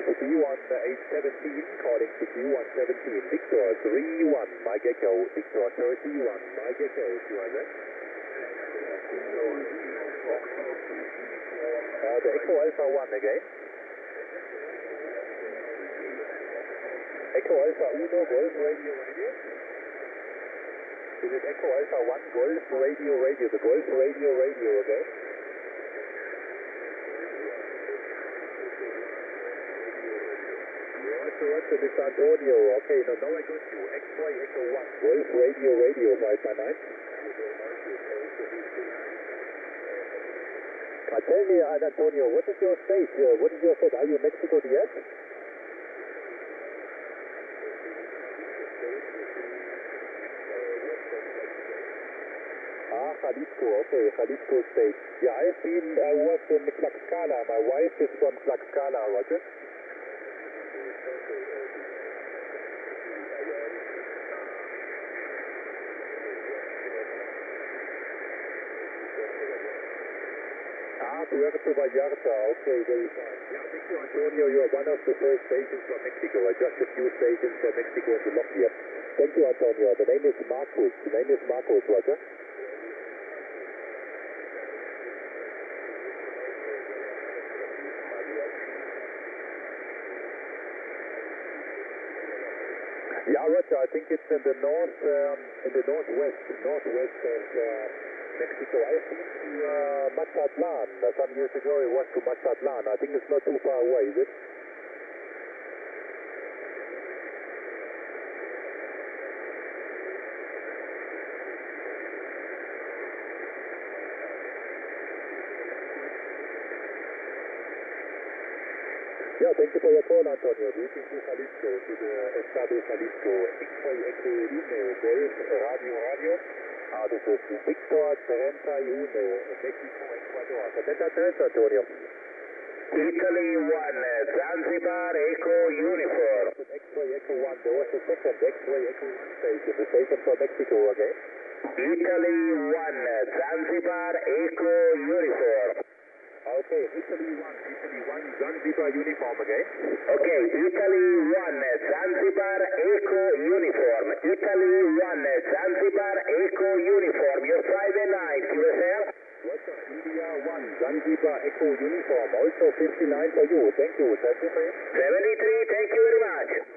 CQ1817, calling CQ117, Victor 31, Mike Echo, Victor 31, Mike Echo, 200. The Echo Alpha 1 again. Echo Alpha 1, Golf Radio Radio. Is it Echo Alpha 1, Golf Radio Radio, the Golf Radio Radio again? Roger, this is Antonio. Okay, now I got you. X-Ray Echo 1, Golf Radio Radio 559. Tell me, Antonio, what is your state? What is your state? Are you Mexico DS? Jalisco, okay, Jalisco State. Yeah, I was in Tlaxcala. My wife is from Tlaxcala, Roger. Puerto Vallarta, okay, very fine. Yeah, thank you, Antonio. You are one of the first stations from Mexico. Just a few stations from Mexico in the lock here. Thank you, Antonio. The name is Marcus. Roger. Yeah, Roger, I think it's in the northwest of Mexico. I've been to Mazatlan some years ago. I was to Mazatlan. I think it's not too far away, is it? Yeah, thank you for your call, Antonio. Greetings to Jalisco, to the Estado Jalisco. X-Ray Echo 1, Golf Radio. This is Victor 31, Mexico, Ecuador. 73, Antonio. Italy 1, Zanzibar Echo Uniform. X-Ray Echo 1, there was a second X-Ray Echo 1 station, the station from Mexico, okay? Italy 1, Zanzibar Echo Uniform. Okay, Italy 1, Zanzibar Uniform again. Okay, Italy 1, Zanzibar Echo Uniform. Italy 1, Zanzibar Echo Uniform. Your Friday night, QSL. Roger, India 1, Zanzibar Echo Uniform. Also 59 for you. Thank you. 73. 73, thank you very much.